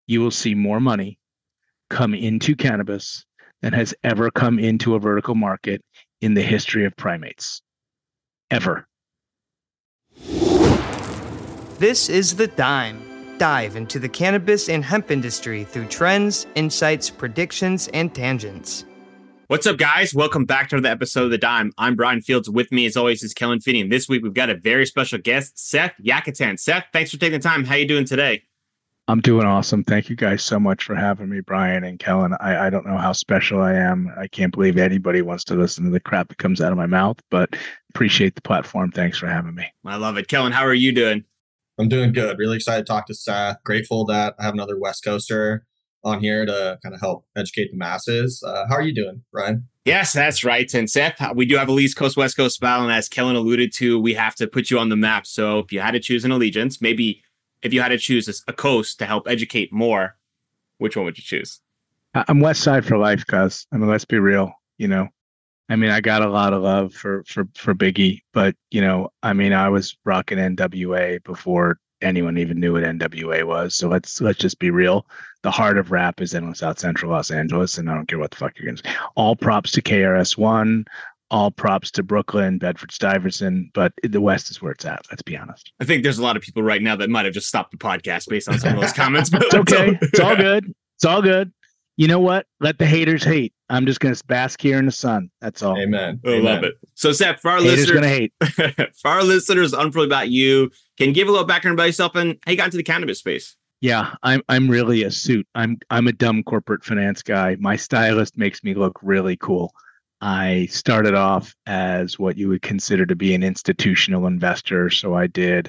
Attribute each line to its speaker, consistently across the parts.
Speaker 1: you will see more money come into cannabis than has ever come into a vertical market in the history of primates, ever.
Speaker 2: This is The Dime. Dive into the cannabis and hemp industry through trends, insights, predictions, and tangents.
Speaker 3: What's up, guys? Welcome back to another episode of The Dime. I'm Brian Fields. With me, as always, is Kellen Finney. And this week, we've got a very special guest, Seth Yakatan. Seth, thanks for taking the time. How you doing today?
Speaker 1: I'm doing awesome. Thank you guys so much for having me, Brian and Kellen. I don't know how special I am. I can't believe anybody wants to listen to the crap that comes out of my mouth, but appreciate the platform. Thanks for having me.
Speaker 3: I love it. Kellen, how are you doing?
Speaker 4: I'm doing good. Really excited to talk to Seth. Grateful that I have another West Coaster on here to kind of help educate the masses. How are you doing, Brian?
Speaker 3: Yes, that's right. And Seth, we do have a East Coast, West Coast battle. And as Kellen alluded to, we have to put you on the map. So if you had to choose an allegiance, maybe if you had to choose a coast to help educate more, which one would you choose?
Speaker 1: I'm West Side for life, cuz. I mean, let's be real. I got a lot of love for Biggie, but I was rocking NWA before anyone even knew what NWA was. So let's just be real. The heart of rap is in South Central Los Angeles, and I don't care what the fuck you're gonna say. All props to KRS-One, all props to Brooklyn, Bedford-Stuyvesant, but the West is where it's at. Let's be honest.
Speaker 3: I think there's a lot of people right now that might have just stopped the podcast based on some of those comments. But
Speaker 1: it's okay. It's all good. It's all good. You know what? Let the haters hate. I'm just going to bask here in the sun. That's all.
Speaker 4: Amen.
Speaker 3: I love it. So, Seth, for our
Speaker 1: haters
Speaker 3: listeners,
Speaker 1: gonna hate.
Speaker 3: For our listeners unfamiliar about you, can you give a little background about yourself and how you got into the cannabis space?
Speaker 1: Yeah, I'm really a suit. I'm a dumb corporate finance guy. My stylist makes me look really cool. I started off as what you would consider to be an institutional investor. So I did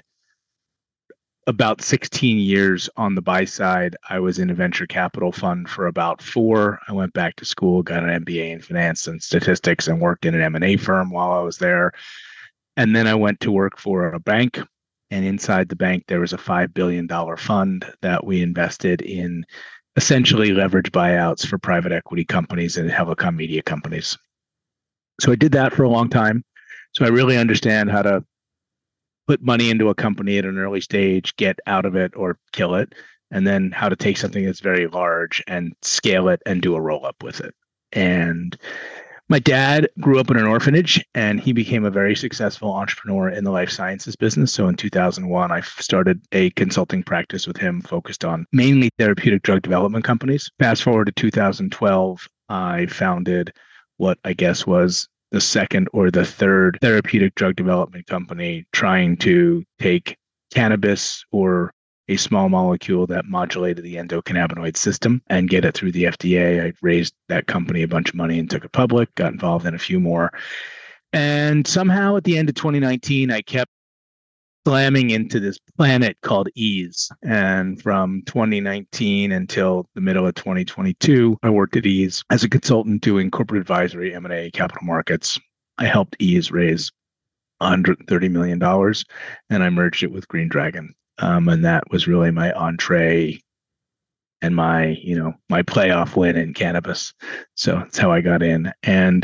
Speaker 1: about 16 years on the buy side. I was in a venture capital fund for about 4. I went back to school, got an MBA in finance and statistics, and worked in an M&A firm while I was there. And then I went to work for a bank. And inside the bank, there was a $5 billion fund that we invested in essentially leverage buyouts for private equity companies and telecom media companies. So I did that for a long time. So I really understand how to put money into a company at an early stage, get out of it or kill it, and then how to take something that's very large and scale it and do a roll up with it. And my dad grew up in an orphanage, and he became a very successful entrepreneur in the life sciences business. So in 2001, I started a consulting practice with him focused on mainly therapeutic drug development companies. Fast forward to 2012, I founded what I guess was the second or the third therapeutic drug development company trying to take cannabis or a small molecule that modulated the endocannabinoid system and get it through the FDA. I raised that company a bunch of money and took it public, got involved in a few more. And somehow at the end of 2019, I kept slamming into this planet called Ease. And from 2019 until the middle of 2022, I worked at Ease as a consultant doing corporate advisory, M&A, capital markets. I helped Ease raise $130 million, and I merged it with Green Dragon. And that was really my entree and my playoff win in cannabis. So that's how I got in. And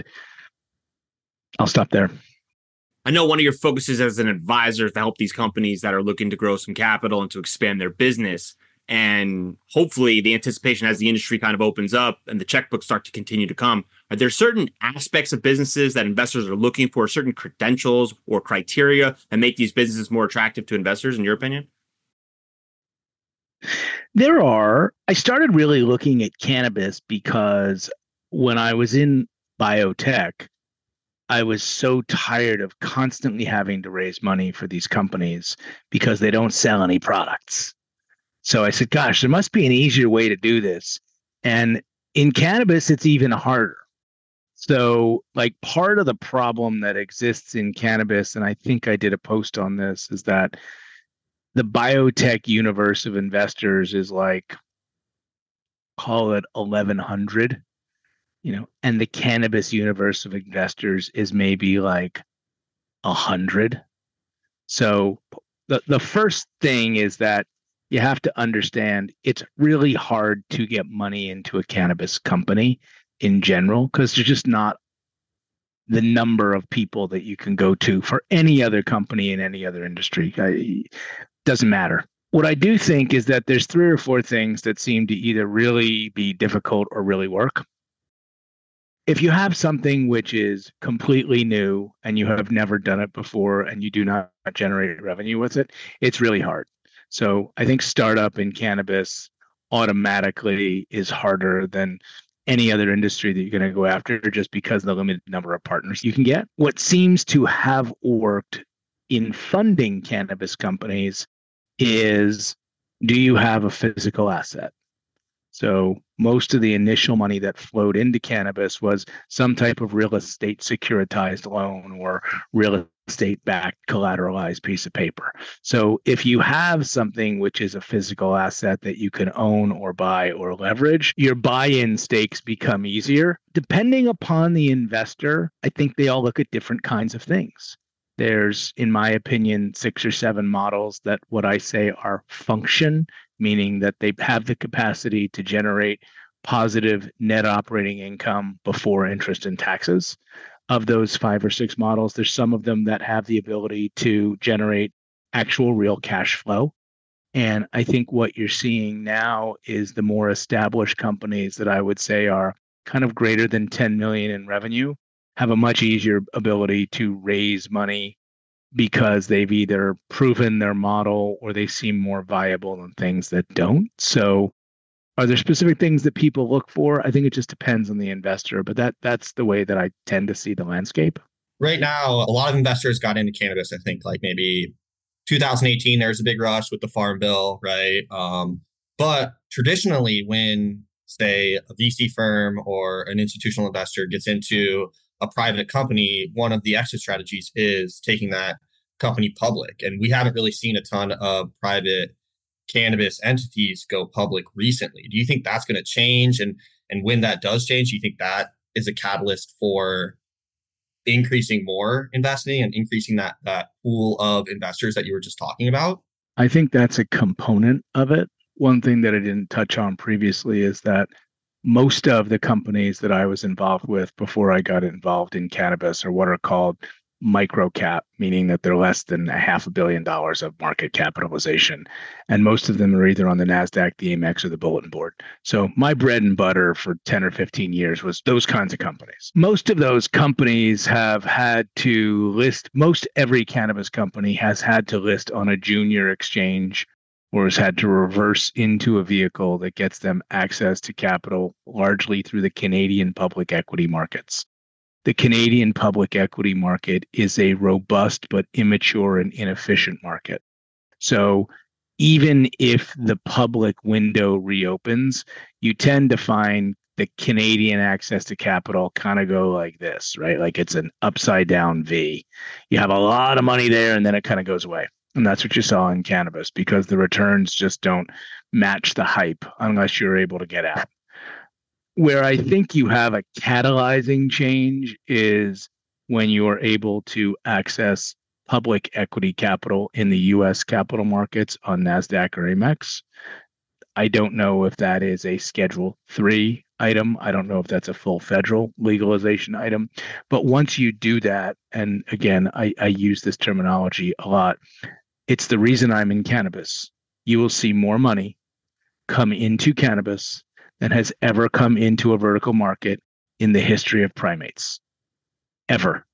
Speaker 1: I'll stop there.
Speaker 3: I know one of your focuses as an advisor is to help these companies that are looking to grow some capital and to expand their business. And hopefully the anticipation as the industry kind of opens up and the checkbooks start to continue to come, are there certain aspects of businesses that investors are looking for, certain credentials or criteria that make these businesses more attractive to investors, in your opinion?
Speaker 1: There are. I started really looking at cannabis because when I was in biotech, I was so tired of constantly having to raise money for these companies because they don't sell any products. So I said, gosh, there must be an easier way to do this. And in cannabis, it's even harder. So like part of the problem that exists in cannabis, and I think I did a post on this, is that the biotech universe of investors is like, call it 1,100. And the cannabis universe of investors is maybe like 100. So the first thing is that you have to understand it's really hard to get money into a cannabis company in general because there's just not the number of people that you can go to for any other company in any other industry. Doesn't matter. What I do think is that there's three or four things that seem to either really be difficult or really work. If you have something which is completely new and you have never done it before and you do not generate revenue with it, it's really hard. So I think startup in cannabis automatically is harder than any other industry that you're going to go after just because of the limited number of partners you can get. What seems to have worked in funding cannabis companies is, do you have a physical asset? So most of the initial money that flowed into cannabis was some type of real estate securitized loan or real estate backed collateralized piece of paper. So if you have something which is a physical asset that you can own or buy or leverage, your buy-in stakes become easier. Depending upon the investor, I think they all look at different kinds of things. There's, in my opinion, 6 or 7 models that what I say are function, meaning that they have the capacity to generate positive net operating income before interest and taxes. Of those 5 or 6 models, there's some of them that have the ability to generate actual real cash flow. And I think what you're seeing now is the more established companies that I would say are kind of greater than 10 million in revenue have a much easier ability to raise money because they've either proven their model or they seem more viable than things that don't. So are there specific things that people look for? I think it just depends on the investor, but that's the way that I tend to see the landscape.
Speaker 4: Right now, a lot of investors got into cannabis, I think, like maybe 2018, there's a big rush with the Farm Bill, right? But traditionally, when, say, a VC firm or an institutional investor gets into a private company, one of the exit strategies is taking that company public. And we haven't really seen a ton of private cannabis entities go public recently. Do you think that's going to change? And when that does change, do you think that is a catalyst for increasing more investing and increasing that pool of investors that you were just talking about?
Speaker 1: I think that's a component of it. One thing that I didn't touch on previously is that most of the companies that I was involved with before I got involved in cannabis are what are called micro cap, meaning that they're less than $500 million of market capitalization. And most of them are either on the NASDAQ, the AMEX, or the bulletin board. So my bread and butter for 10 or 15 years was those kinds of companies. Most of those companies have had to list, most every cannabis company has had to list on a junior exchange or has had to reverse into a vehicle that gets them access to capital largely through the Canadian public equity markets. The Canadian public equity market is a robust but immature and inefficient market. So even if the public window reopens, you tend to find the Canadian access to capital kind of go like this, right? Like it's an upside down V. You have a lot of money there and then it kind of goes away. And that's what you saw in cannabis because the returns just don't match the hype unless you're able to get out. Where I think you have a catalyzing change is when you are able to access public equity capital in the US capital markets on NASDAQ or AMEX. I don't know if that is a Schedule 3 item. I don't know if that's a full federal legalization item. But once you do that, and again, I use this terminology a lot, it's the reason I'm in cannabis. You will see more money come into cannabis than has ever come into a vertical market in the history of primates. Ever.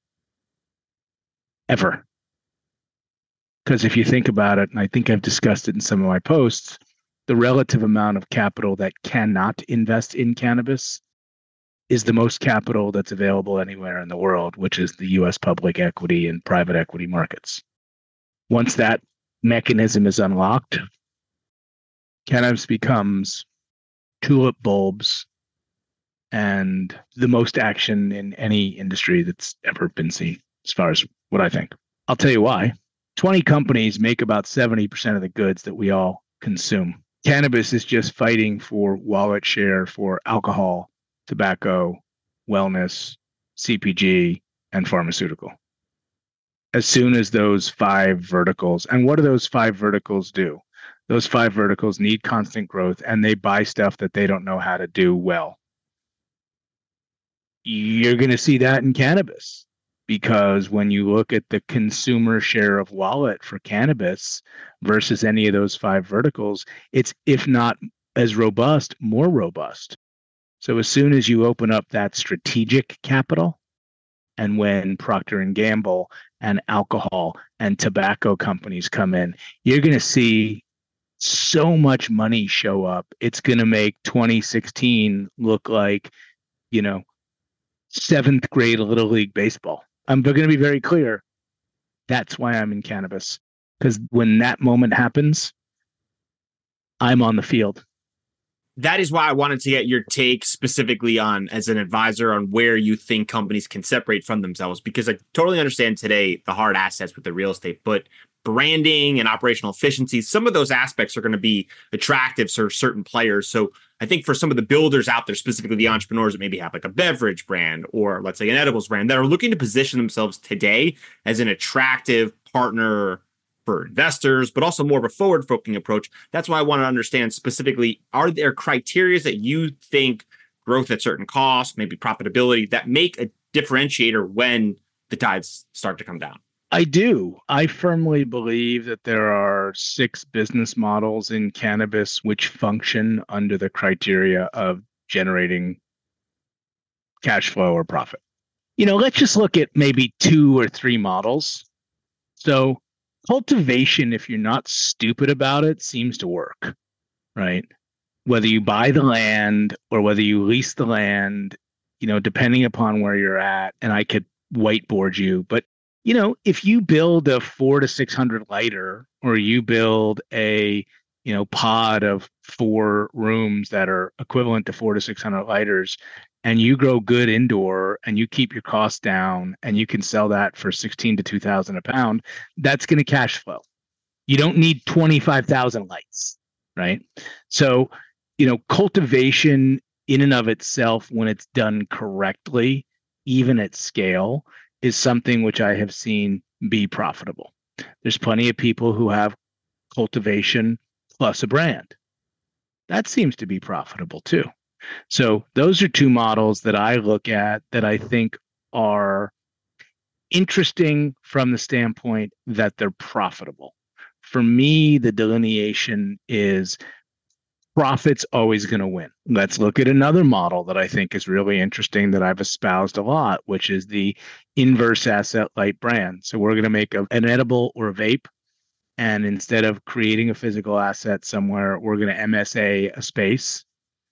Speaker 1: Because if you think about it, and I think I've discussed it in some of my posts, the relative amount of capital that cannot invest in cannabis is the most capital that's available anywhere in the world, which is the US public equity and private equity markets. Once that mechanism is unlocked, cannabis becomes tulip bulbs and the most action in any industry that's ever been seen, as far as what I think. I'll tell you why. 20 companies make about 70% of the goods that we all consume. Cannabis is just fighting for wallet share for alcohol, tobacco, wellness, CPG, and pharmaceutical. As soon as those 5 verticals, and what do those 5 verticals do? Those 5 verticals need constant growth and they buy stuff that they don't know how to do well. You're going to see that in cannabis because when you look at the consumer share of wallet for cannabis versus any of those five verticals, it's, if not as robust, more robust. So as soon as you open up that strategic capital, and when Procter and Gamble and alcohol and tobacco companies come in, you're going to see so much money show up. It's going to make 2016 look like, seventh grade Little League baseball. I'm going to be very clear. That's why I'm in cannabis, because when that moment happens, I'm on the field.
Speaker 3: That is why I wanted to get your take specifically on, as an advisor, on where you think companies can separate from themselves, because I totally understand today the hard assets with the real estate, but branding and operational efficiency, some of those aspects are going to be attractive for certain players. So I think for some of the builders out there, specifically the entrepreneurs that maybe have like a beverage brand or let's say an edibles brand that are looking to position themselves today as an attractive partner for investors, but also more of a forward-focusing approach. That's why I want to understand specifically, are there criteria that you think growth at certain costs, maybe profitability, that make a differentiator when the tides start to come down?
Speaker 1: I do. I firmly believe that there are 6 business models in cannabis which function under the criteria of generating cash flow or profit. Let's just look at maybe 2 or 3 models. So cultivation, if you're not stupid about it, seems to work, right? Whether you buy the land or whether you lease the land, depending upon where you're at, and I could whiteboard you, but if you build a 400 to 600 lighter, or you build a, pod of 4 rooms that are equivalent to 400 to 600 lighters, and you grow good indoor and you keep your costs down and you can sell that for 16 to 2,000 a pound, that's going to cash flow. You don't need 25,000 lights, right? So, cultivation in and of itself, when it's done correctly, even at scale, is something which I have seen be profitable. There's plenty of people who have cultivation plus a brand. That seems to be profitable too. So those are 2 models that I look at that I think are interesting from the standpoint that they're profitable. For me, the delineation is profit's always going to win. Let's look at another model that I think is really interesting that I've espoused a lot, which is the inverse asset light brand. So we're going to make an edible or a vape, and instead of creating a physical asset somewhere, we're going to MSA a space,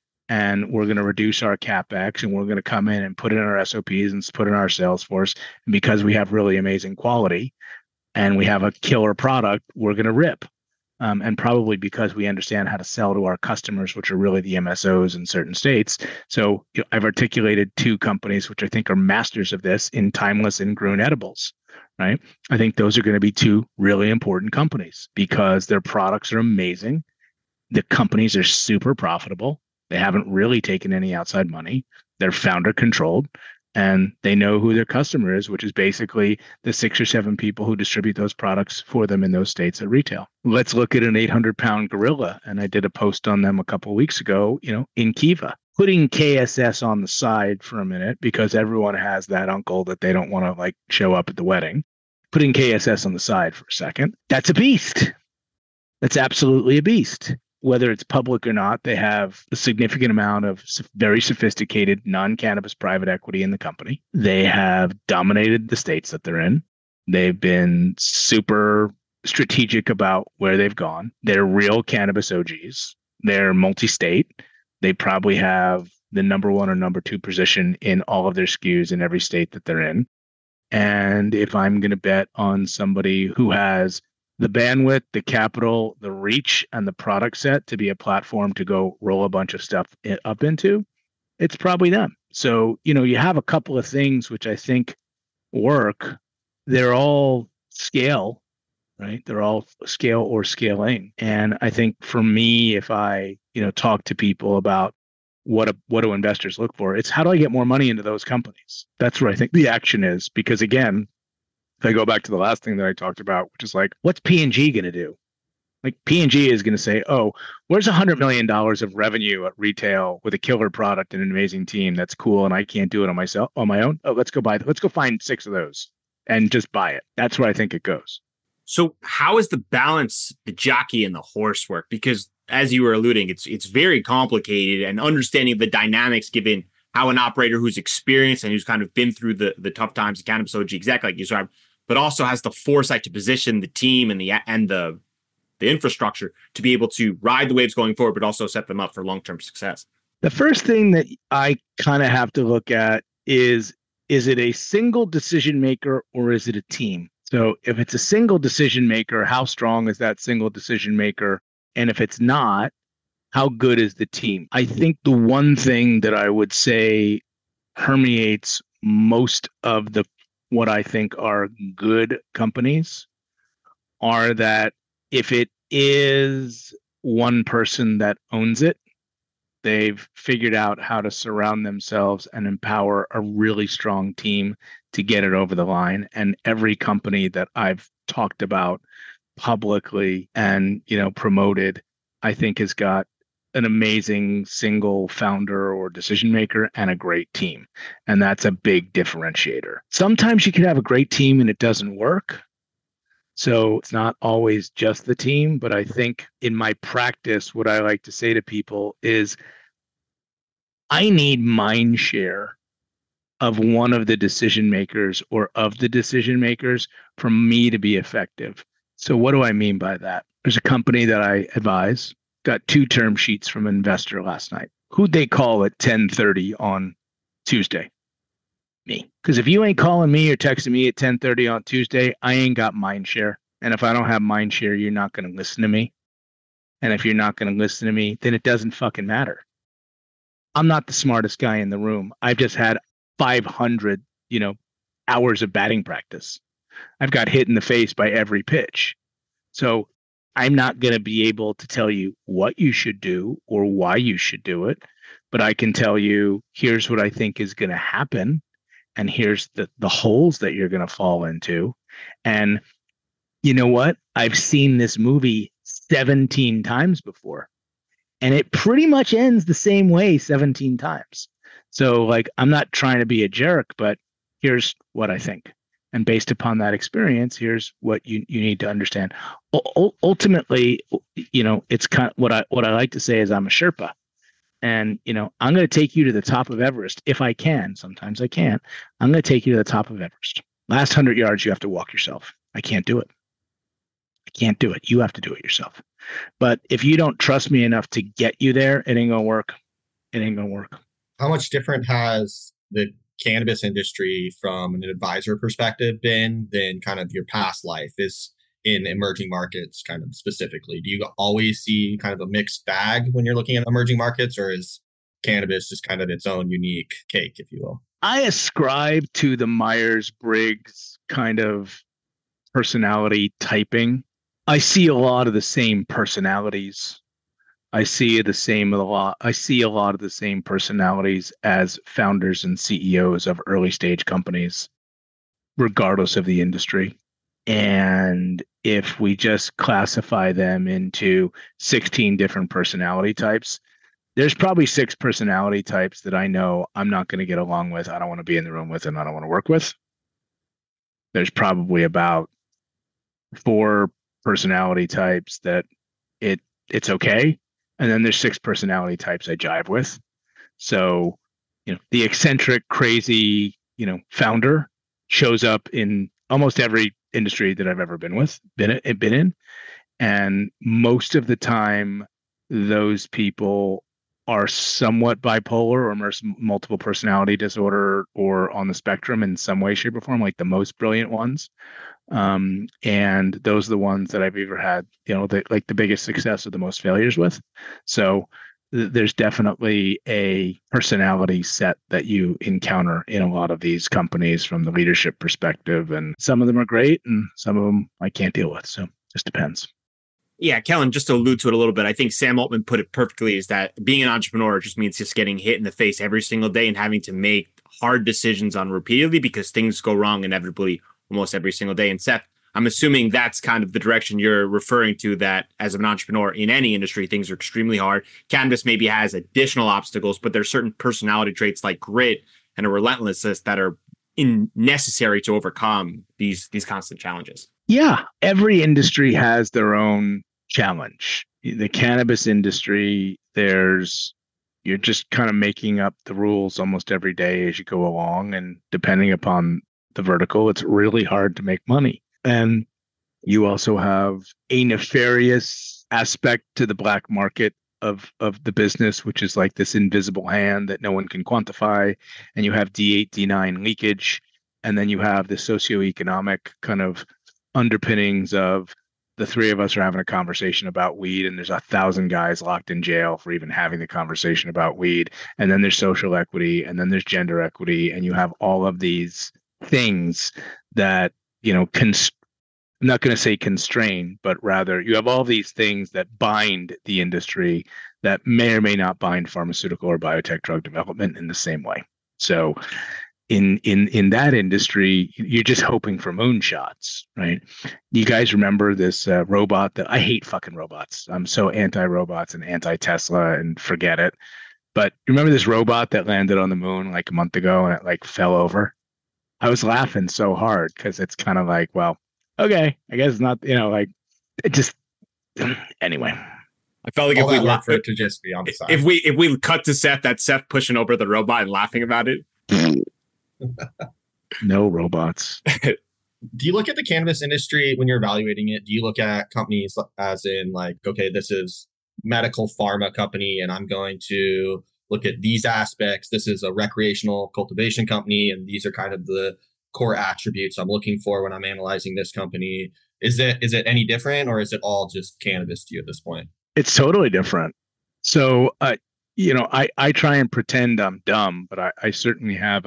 Speaker 1: and we're going to reduce our CapEx, and we're going to come in and put in our SOPs and put in our sales force. And because we have really amazing quality and we have a killer product, we're going to rip. And probably because we understand how to sell to our customers, which are really the MSOs in certain states. So I've articulated 2 companies which I think are masters of this in Timeless and Gruen Edibles, right? I think those are going to be 2 really important companies because their products are amazing. The companies are super profitable. They haven't really taken any outside money. They're founder controlled. And they know who their customer is, which is basically the 6 or 7 people who distribute those products for them in those states at retail. Let's look at an 800-pound gorilla. And I did a post on them a couple of weeks ago, in Kiva. Putting KSS on the side for a minute, because everyone has that uncle that they don't want to show up at the wedding. Putting KSS on the side for a second. That's a beast. That's absolutely a beast. Whether it's public or not, they have a significant amount of very sophisticated non-cannabis private equity in the company. They have dominated the states that they're in. They've been super strategic about where they've gone. They're real cannabis OGs. They're multi-state. They probably have the number 1 or number 2 position in all of their SKUs in every state that they're in. And if I'm going to bet on somebody who has the bandwidth, the capital, the reach, and the product set to be a platform to go roll a bunch of stuff up into, it's probably them. So, you have a couple of things which I think work. They're all scale, right? They're all scale or scaling. And I think for me, if I, talk to people about what do investors look for, it's how do I get more money into those companies? That's where I think the action is. Because again, if I go back to the last thing that I talked about, which is what's P&G going to do? Like P&G is going to say, oh, where's $100 million of revenue at retail with a killer product and an amazing team that's cool and I can't do it on my own. Oh, let's go find 6 of those and just buy it. That's where I think it goes.
Speaker 3: So how is the balance, the jockey and the horse work? Because as you were alluding, it's very complicated, and understanding the dynamics given how an operator who's experienced and who's kind of been through the tough times of cannabis OG, exactly like you described, but also has the foresight to position the team and the infrastructure to be able to ride the waves going forward, but also set them up for long-term success.
Speaker 1: The first thing that I kind of have to look at is it a single decision maker or is it a team? So if it's a single decision maker, how strong is that single decision maker? And if it's not, how good is the team? I think the one thing that I would say permeates most of what I think are good companies are that if it is one person that owns it, they've figured out how to surround themselves and empower a really strong team to get it over the line. And every company that I've talked about publicly and, promoted, I think has got an amazing single founder or decision maker and a great team. And that's a big differentiator. Sometimes you can have a great team and it doesn't work. So it's not always just the team, but I think in my practice, what I like to say to people is I need mind share of one of the decision makers or of the decision makers for me to be effective. So what do I mean by that? There's a company that I advise, got 2 term sheets from an investor last night. Who'd they call at 10:30 on Tuesday? Me. Because if you ain't calling me or texting me at 10:30 on Tuesday, I ain't got mind share. And if I don't have mind share, you're not going to listen to me. And if you're not going to listen to me, then it doesn't fucking matter. I'm not the smartest guy in the room. I've just had 500, hours of batting practice. I've got hit in the face by every pitch. So I'm not going to be able to tell you what you should do or why you should do it, but I can tell you, here's what I think is going to happen. And here's the holes that you're going to fall into. And you know what? I've seen this movie 17 times before. And it pretty much ends the same way 17 times. So I'm not trying to be a jerk, but here's what I think. And based upon that experience, here's what you need to understand. Ultimately, it's kind of what I like to say is I'm a Sherpa. And, I'm going to take you to the top of Everest if I can. Sometimes I can't. I'm going to take you to the top of Everest. Last 100 yards, you have to walk yourself. I can't do it. You have to do it yourself. But if you don't trust me enough to get you there, it ain't going to work.
Speaker 4: How much different has the cannabis industry from an advisor perspective been than kind of your past life is in emerging markets kind of specifically? Do you always see kind of a mixed bag when you're looking at emerging markets, or is cannabis just kind of its own unique cake, if you will?
Speaker 1: I ascribe to the Myers-Briggs kind of personality typing. I see a lot of the same personalities. I see a lot of the same personalities as founders and CEOs of early stage companies, regardless of the industry. And if we just classify them into 16 different personality types, there's probably 6 personality types that I know I'm not going to get along with, I don't want to be in the room with, and I don't want to work with. There's probably about 4 personality types that it's okay. And then there's 6 personality types I jive with. So, the eccentric, crazy, founder shows up in almost every industry that I've ever been in. And most of the time, those people are somewhat bipolar or multiple personality disorder or on the spectrum in some way, shape, or form, like the most brilliant ones. And those are the ones that I've ever had, the biggest success or the most failures with. So there's definitely a personality set that you encounter in a lot of these companies from the leadership perspective. And some of them are great and some of them I can't deal with. So it just depends.
Speaker 3: Yeah, Kellen, just to allude to it a little bit, I think Sam Altman put it perfectly, is that being an entrepreneur just means just getting hit in the face every single day and having to make hard decisions on repeatedly because things go wrong inevitably almost every single day. And Seth, I'm assuming that's kind of the direction you're referring to, that as an entrepreneur in any industry, things are extremely hard. Cannabis maybe has additional obstacles, but there's certain personality traits like grit and a relentlessness that are necessary to overcome these constant challenges.
Speaker 1: Yeah, every industry has their own challenge. The cannabis industry, you're just kind of making up the rules almost every day as you go along. And depending upon the vertical, it's really hard to make money. And you also have a nefarious aspect to the black market of the business, which is like this invisible hand that no one can quantify. And you have D8, D9 leakage. And then you have the socioeconomic kind of underpinnings of the three of us are having a conversation about weed, and there's 1,000 guys locked in jail for even having the conversation about weed. And then there's social equity, and then there's gender equity, and you have all of these things that, I'm not going to say constrain, but rather you have all these things that bind the industry that may or may not bind pharmaceutical or biotech drug development in the same way. So in that industry, you're just hoping for moonshots, right? You guys remember this robot that I hate fucking robots. I'm so anti-robots and anti-Tesla and forget it. But you remember this robot that landed on the moon like a month ago and it like fell over? I was laughing so hard because it's kind of like, well, okay, I guess it's not, like it just anyway.
Speaker 3: I felt like
Speaker 4: if we laugh for it to just be on the side.
Speaker 3: If we cut to Seth, that's Seth pushing over the robot and laughing about it.
Speaker 1: No robots.
Speaker 4: Do you look at the cannabis industry when you're evaluating it? Do you look at companies as in like, okay, this is medical pharma company and I'm going to look at these aspects. This is a recreational cultivation company and these are kind of the core attributes I'm looking for when I'm analyzing this company. Is it any different, or is it all just cannabis to you at this point?
Speaker 1: It's totally different. So, I try and pretend I'm dumb, but I certainly have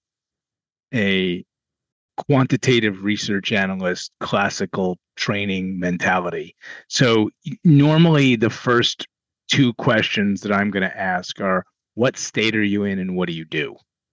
Speaker 1: a quantitative research analyst classical training mentality. So normally the first two questions that I'm going to ask are, what state are you in and what do you do?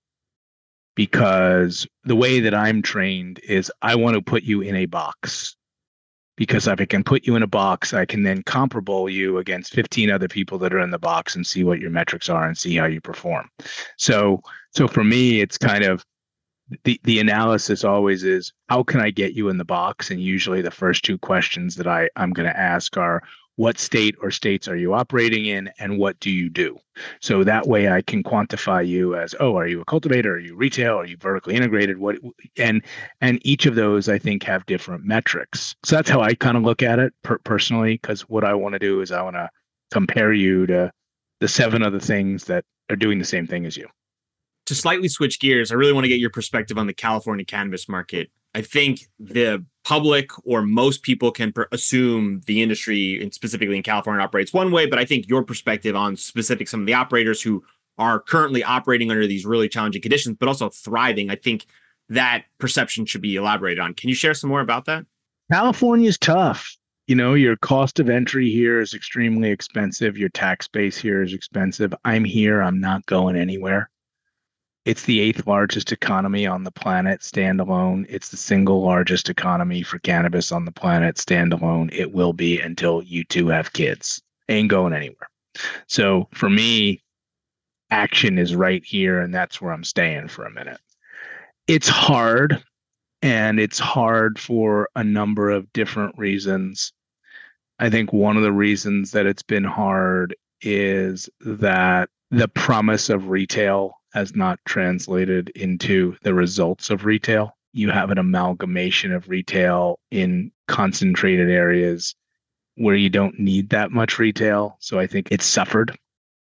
Speaker 1: Because the way that I'm trained is I want to put you in a box. Because if I can put you in a box, I can then comparable you against 15 other people that are in the box and see what your metrics are and see how you perform. So for me, it's kind of the analysis always is, how can I get you in the box? And usually the first two questions that I'm going to ask are, what state or states are you operating in and what do you do? So that way I can quantify you as, are you a cultivator? Are you retail? Are you vertically integrated? And each of those I think have different metrics. So that's how I kind of look at it personally, because what I want to do is I want to compare you to the 7 other things that are doing the same thing as you.
Speaker 3: To slightly switch gears, I really want to get your perspective on the California cannabis market. I think the public or most people can assume the industry, and specifically in California, operates one way, but I think your perspective on some of the operators who are currently operating under these really challenging conditions, but also thriving, I think that perception should be elaborated on. Can you share some more about that?
Speaker 1: California's tough. Your cost of entry here is extremely expensive. Your tax base here is expensive. I'm here. I'm not going anywhere. It's the 8th largest economy on the planet standalone. It's the single largest economy for cannabis on the planet standalone. It will be until you two have kids. Ain't going anywhere. So for me, action is right here, and that's where I'm staying for a minute. It's hard, and it's hard for a number of different reasons. I think one of the reasons that it's been hard is that the promise of retail has not translated into the results of retail. You have an amalgamation of retail in concentrated areas where you don't need that much retail. So I think it's suffered.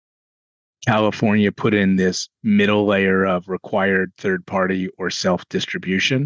Speaker 1: California put in this middle layer of required third-party or self-distribution.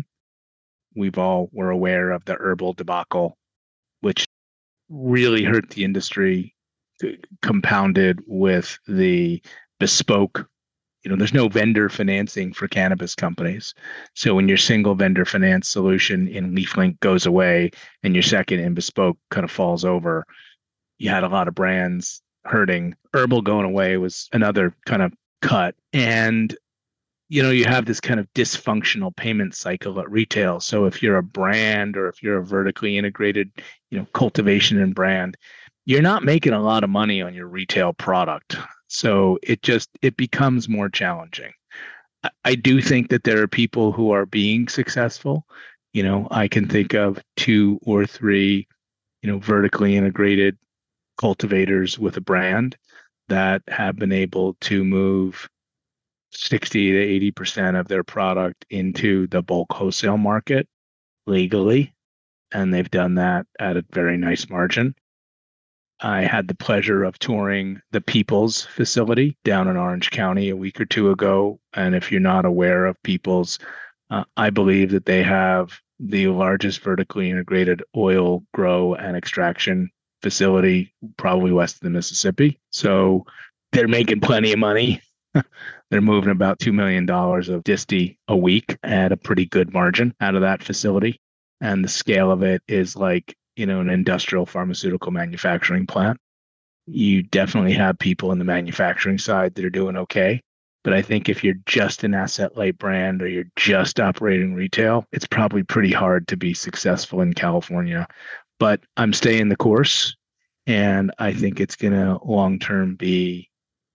Speaker 1: We're aware of the herbal debacle, which really hurt the industry, compounded with the bespoke. There's no vendor financing for cannabis companies. So when your single vendor finance solution in LeafLink goes away and your second in bespoke kind of falls over, you had a lot of brands hurting. Herbal going away was another kind of cut. And you have this kind of dysfunctional payment cycle at retail. So if you're a brand or if you're a vertically integrated, cultivation and brand, you're not making a lot of money on your retail product. So it becomes more challenging. I do think that there are people who are being successful. I can think of 2 or 3, vertically integrated cultivators with a brand that have been able to move 60 to 80% of their product into the bulk wholesale market legally. And they've done that at a very nice margin. I had the pleasure of touring the Peoples facility down in Orange County a week or two ago. And if you're not aware of Peoples, I believe that they have the largest vertically integrated oil grow and extraction facility, probably west of the Mississippi. So they're making plenty of money. They're moving about $2 million of disti a week at a pretty good margin out of that facility. And the scale of it is like, an industrial pharmaceutical manufacturing plant. You definitely have people in the manufacturing side that are doing okay. But I think if you're just an asset light brand or you're just operating retail, it's probably pretty hard to be successful in California. But I'm staying the course. And I think it's going to long term be,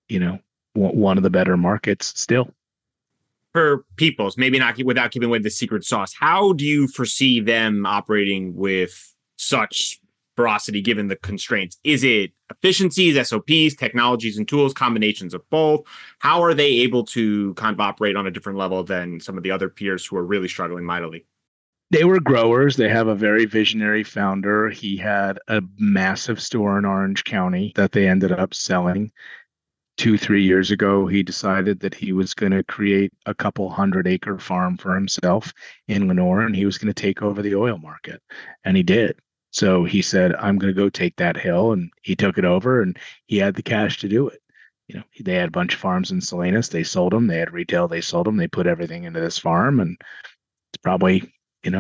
Speaker 1: one of the better markets still.
Speaker 3: For Peoples, maybe not without giving away the secret sauce, how do you foresee them operating with such ferocity given the constraints? Is it efficiencies, SOPs, technologies and tools, combinations of both? How are they able to kind of operate on a different level than some of the other peers who are really struggling mightily?
Speaker 1: They were growers. They have a very visionary founder. He had a massive store in Orange County that they ended up selling. 2-3 years ago, he decided that he was going to create a couple 100-acre farm for himself in Lenore, and he was going to take over the oil market. And he did. So he said, I'm going to go take that hill. And he took it over and he had the cash to do it. They had a bunch of farms in Salinas. They sold them. They had retail. They sold them. They put everything into this farm. And it's probably,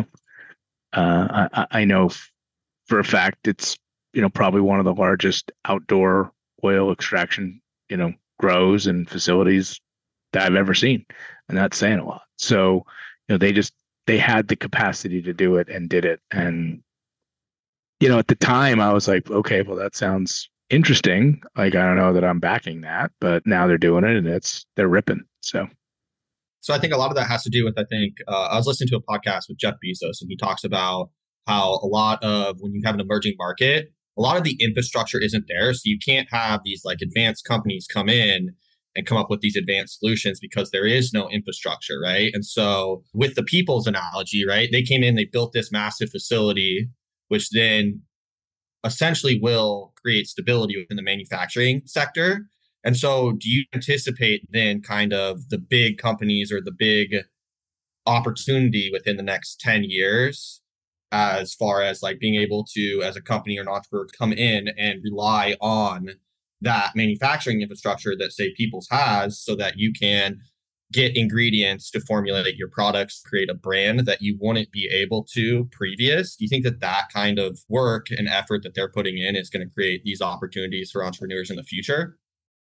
Speaker 1: I know for a fact it's, probably one of the largest outdoor oil extraction, grows and facilities that I've ever seen. And that's saying a lot. So, they had the capacity to do it and did it. And, at the time I was like, okay, well, that sounds interesting. Like, I don't know that I'm backing that, but now they're doing it and they're ripping. So
Speaker 4: I think a lot of that has to do with, I was listening to a podcast with Jeff Bezos, and he talks about how a lot of when you have an emerging market, a lot of the infrastructure isn't there. So you can't have these like advanced companies come in and come up with these advanced solutions because there is no infrastructure, right? And so with the Peoples analogy, right, they came in, they built this massive facility, which then essentially will create stability within the manufacturing sector. And so do you anticipate then kind of the big companies or the big opportunity within the next 10 years as far as like being able to, as a company or an entrepreneur, come in and rely on that manufacturing infrastructure that, say, Peoples has, so that you can get ingredients to formulate your products, create a brand that you wouldn't be able to previous? Do you think that kind of work and effort that they're putting in is going to create these opportunities for entrepreneurs in the future?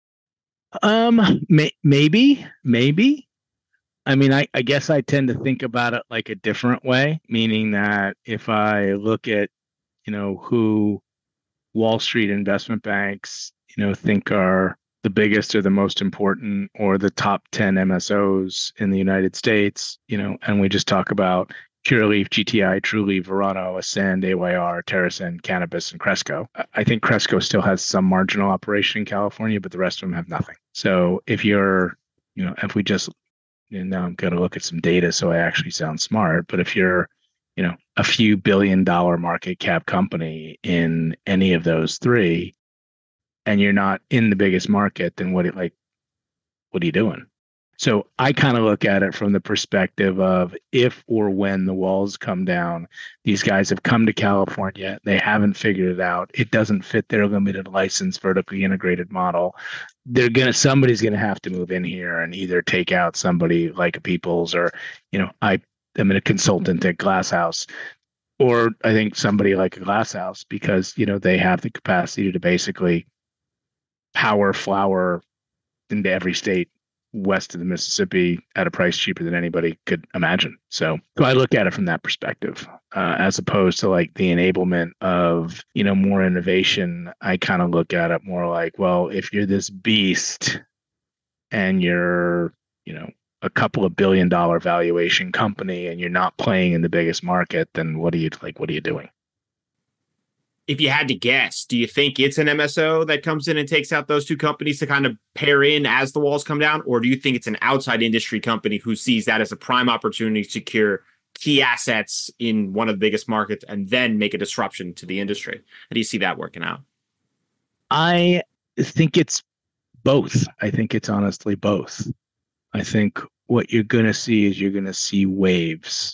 Speaker 1: Maybe. I mean, I guess I tend to think about it like a different way, meaning that if I look at, who Wall Street investment banks, think are the biggest or the most important or the top 10 MSOs in the United States, and we just talk about Curaleaf, GTI, Trulieve, Verano, Ascend, AYR, TerrAscend, Cannabis, and Cresco. I think Cresco still has some marginal operation in California, but the rest of them have nothing. So if you're, if we just, and now I'm going to look at some data so I actually sound smart, but if you're, a few $1 billion market cap company in any of those three, and you're not in the biggest market, then what are you doing? So I kind of look at it from the perspective of if or when the walls come down, these guys have come to California, they haven't figured it out. It doesn't fit their limited license, vertically integrated model. Somebody's going to have to move in here and either take out somebody like a Peoples or, I'm a consultant at Glass House, or I think somebody like a Glass House, because, they have the capacity to basically power flower into every state west of the Mississippi at a price cheaper than anybody could imagine. So I look at it from that perspective, as opposed to like the enablement of, more innovation. I kind of look at it more like, well, if you're this beast and you're, a couple of $1 billion valuation company and you're not playing in the biggest market, then what are you doing?
Speaker 3: If you had to guess, do you think it's an MSO that comes in and takes out those two companies to kind of pair in as the walls come down? Or do you think it's an outside industry company who sees that as a prime opportunity to secure key assets in one of the biggest markets and then make a disruption to the industry? How do you see that working out?
Speaker 1: I think it's both. I think it's honestly both. I think what you're going to see is you're going to see waves.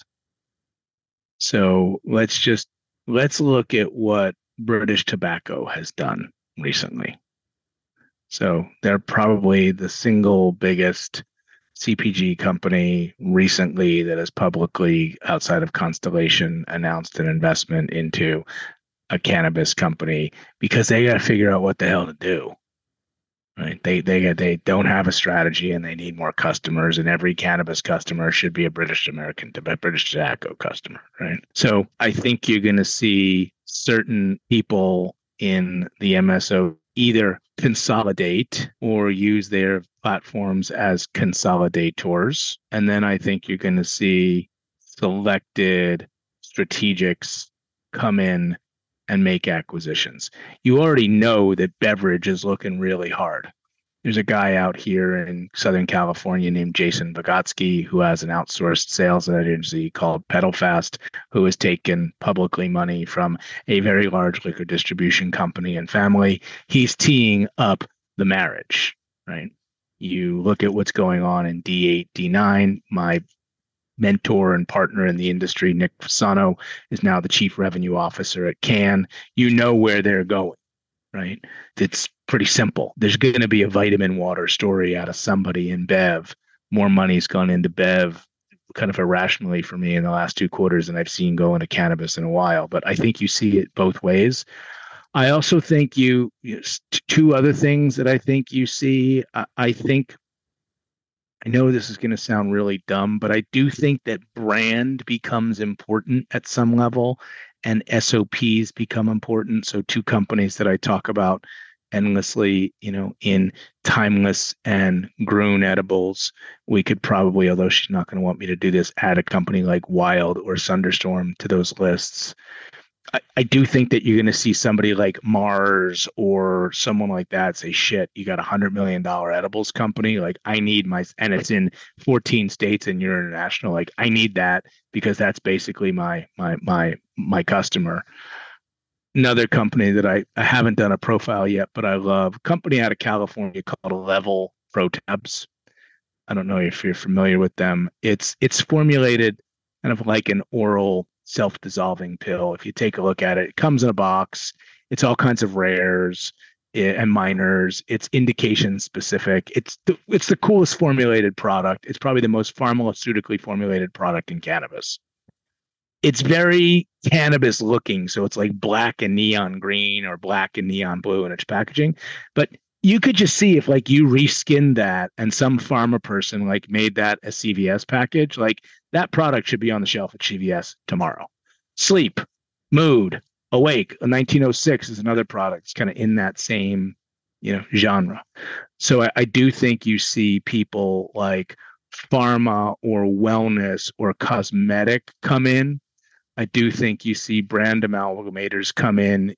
Speaker 1: So let's look at what British Tobacco has done recently. So they're probably the single biggest CPG company recently that has publicly, outside of Constellation, announced an investment into a cannabis company because they got to figure out what the hell to do. Right? They don't have a strategy and they need more customers, and every cannabis customer should be a British Tobacco customer, right? So I think you're going to see certain people in the MSO either consolidate or use their platforms as consolidators. And then I think you're going to see selected strategics come in and make acquisitions. You already know that beverage is looking really hard. There's a guy out here in Southern California named Jason Vygotsky who has an outsourced sales agency called PedalFast, who has taken publicly money from a very large liquor distribution company and family. He's teeing up the marriage, right? You look at what's going on in D8, D9. My mentor and partner in the industry, Nick Fasano, is now the chief revenue officer at Cann. You know where they're going, right? It's pretty simple. There's going to be a vitamin water story out of somebody in Bev. More money's gone into Bev kind of irrationally for me in the last 2 quarters than I've seen go into cannabis in a while. But I think you see it both ways. I also think two other things that I think you see. I know this is going to sound really dumb, but I do think that brand becomes important at some level and SOPs become important. So 2 companies that I talk about endlessly, in Timeless and Grün Edibles, we could probably, although she's not going to want me to do this, add a company like Wild or Thunderstorm to those lists. I do think that you're going to see somebody like Mars or someone like that say, shit, you got $100 million edibles company. Like I need and it's in 14 states and you're international. Like I need that because that's basically my customer. Another company that I haven't done a profile yet, but I love, a company out of California called Level Pro Tabs. I don't know if you're familiar with them. It's formulated kind of like an oral self-dissolving pill. If you take a look at it, it comes in a box. It's all kinds of rares and minors. It's indication specific. It's the coolest formulated product. It's probably the most pharmaceutically formulated product in cannabis. It's very cannabis looking, so it's like black and neon green or black and neon blue in its packaging. But you could just see if like you reskinned that and some pharma person like made that a CVS package, like that product should be on the shelf at CVS tomorrow. Sleep, Mood, Awake, a 1906 is another product. It's kind of in that same, genre. So I do think you see people like pharma or wellness or cosmetic come in. I do think you see brand amalgamators come in,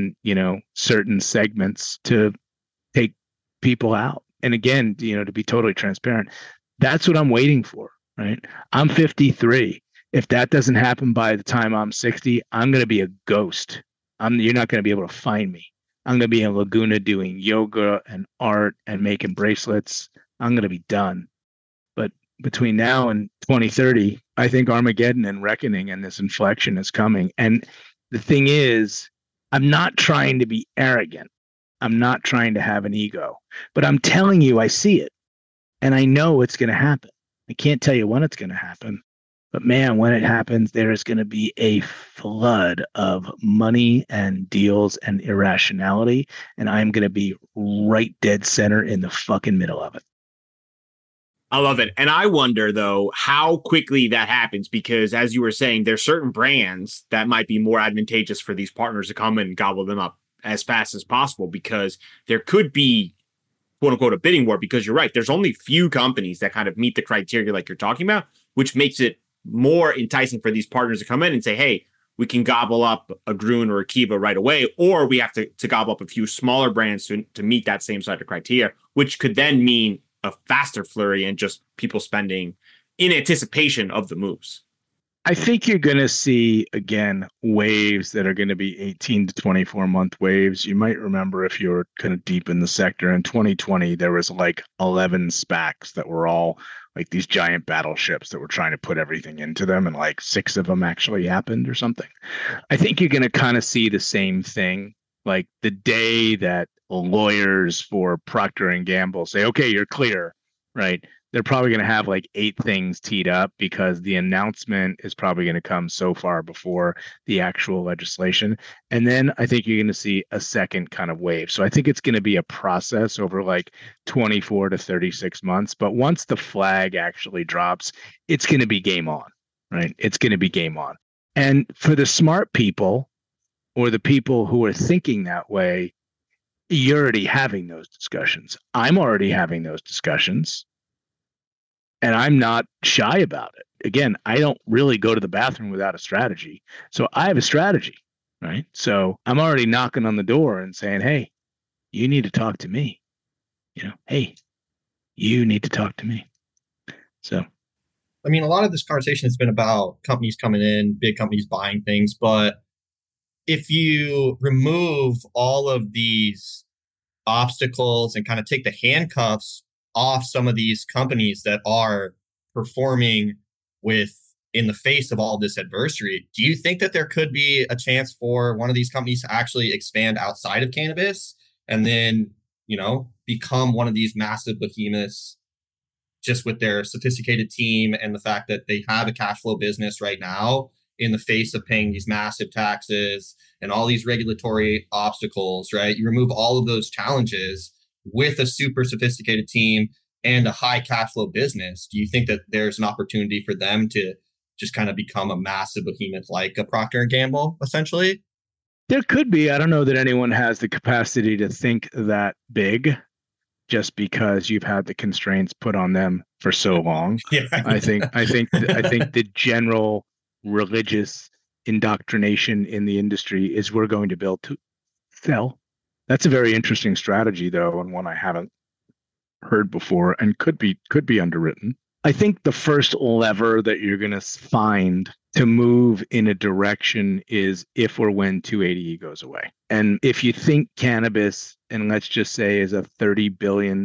Speaker 1: certain segments to take people out. And again, to be totally transparent, that's what I'm waiting for, right? I'm 53. If that doesn't happen by the time I'm 60, I'm going to be a ghost. You're not going to be able to find me. I'm going to be in Laguna doing yoga and art and making bracelets. I'm going to be done. But between now and 2030, I think Armageddon and reckoning and this inflection is coming. And the thing is, I'm not trying to be arrogant. I'm not trying to have an ego, but I'm telling you, I see it and I know it's going to happen. I can't tell you when it's going to happen, but man, when it happens, there is going to be a flood of money and deals and irrationality. And I'm going to be right dead center in the fucking middle of it.
Speaker 3: I love it. And I wonder, though, how quickly that happens, because as you were saying, there's certain brands that might be more advantageous for these partners to come and gobble them up as fast as possible, because there could be, quote unquote, a bidding war, because you're right. There's only few companies that kind of meet the criteria like you're talking about, which makes it more enticing for these partners to come in and say, hey, we can gobble up a Gruen or a Kiva right away, or we have to gobble up a few smaller brands to meet that same side of criteria, which could then mean a faster flurry and just people spending in anticipation of the moves.
Speaker 1: I think you're going to see, again, waves that are going to be 18 to 24 month waves. You might remember, if you're kind of deep in the sector, in 2020, there was like 11 SPACs that were all like these giant battleships that were trying to put everything into them, and like 6 of them actually happened or something. I think you're going to kind of see the same thing. Like the day that lawyers for Procter and Gamble say, okay, you're clear, right? They're probably going to have like 8 things teed up, because the announcement is probably going to come so far before the actual legislation. And then I think you're going to see a second kind of wave. So I think it's going to be a process over like 24 to 36 months. But once the flag actually drops, it's going to be game on, right? It's going to be game on. And for the smart people, or the people who are thinking that way, you're already having those discussions. I'm already having those discussions. And I'm not shy about it. Again, I don't really go to the bathroom without a strategy. So I have a strategy, right? So I'm already knocking on the door and saying, hey, you need to talk to me. Hey, you need to talk to me. So,
Speaker 4: I mean, a lot of this conversation has been about companies coming in, big companies buying things. But if you remove all of these obstacles and kind of take the handcuffs off some of these companies that are performing in the face of all this adversity, do you think that there could be a chance for one of these companies to actually expand outside of cannabis and then, become one of these massive behemoths, just with their sophisticated team and the fact that they have a cash flow business right now in the face of paying these massive taxes and all these regulatory obstacles, right? You remove all of those challenges with a super sophisticated team and a high cash flow business. Do you think that there's an opportunity for them to just kind of become a massive behemoth like a Procter & Gamble, essentially?
Speaker 1: There could be. I don't know that anyone has the capacity to think that big, just because you've had the constraints put on them for so long.
Speaker 4: Yeah.
Speaker 1: I think the general religious indoctrination in the industry is we're going to build to sell. That's a very interesting strategy, though, and one I haven't heard before, and could be underwritten. I think the first lever that you're going to find to move in a direction is if or when 280E goes away. And if you think cannabis, and let's just say is a $30 billion,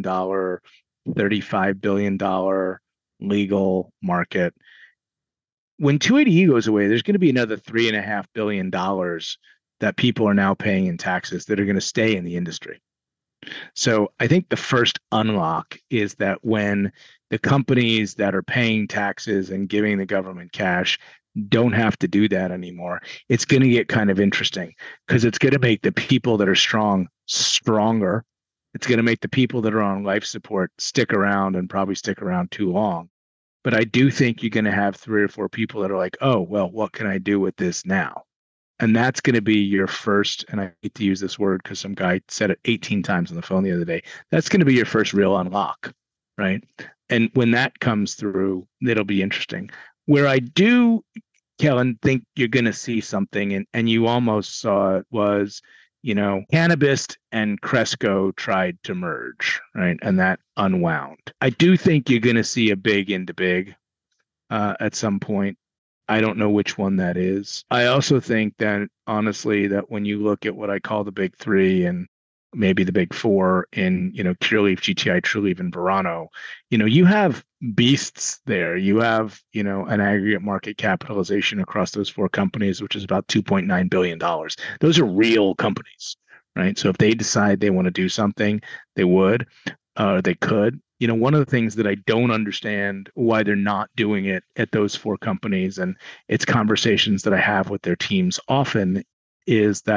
Speaker 1: $35 billion legal market, when 280E goes away, there's going to be another $3.5 billion that people are now paying in taxes that are going to stay in the industry. So I think the first unlock is that when the companies that are paying taxes and giving the government cash don't have to do that anymore, it's going to get kind of interesting, because it's going to make the people that are strong stronger. It's going to make the people that are on life support stick around, and probably stick around too long. But I do think you're going to have 3 or 4 people that are like, oh, well, what can I do with this now? And that's going to be your first, and I hate to use this word because some guy said it 18 times on the phone the other day, that's going to be your first real unlock, right? And when that comes through, it'll be interesting. Where I do, Kellen, think you're going to see something, and you almost saw it, was, Cannabis and Cresco tried to merge, right? And that unwound. I do think you're going to see a big into big at some point. I don't know which one that is. I also think that, honestly, that when you look at what I call the big 3 and maybe the big 4 in, Curaleaf, GTI, Trulieve, and Verano, you have beasts there. You have, an aggregate market capitalization across those 4 companies, which is about $2.9 billion. Those are real companies, right? So if they decide they want to do something, they would, they could. One of the things that I don't understand why they're not doing it at those 4 companies, and it's conversations that I have with their teams often, is that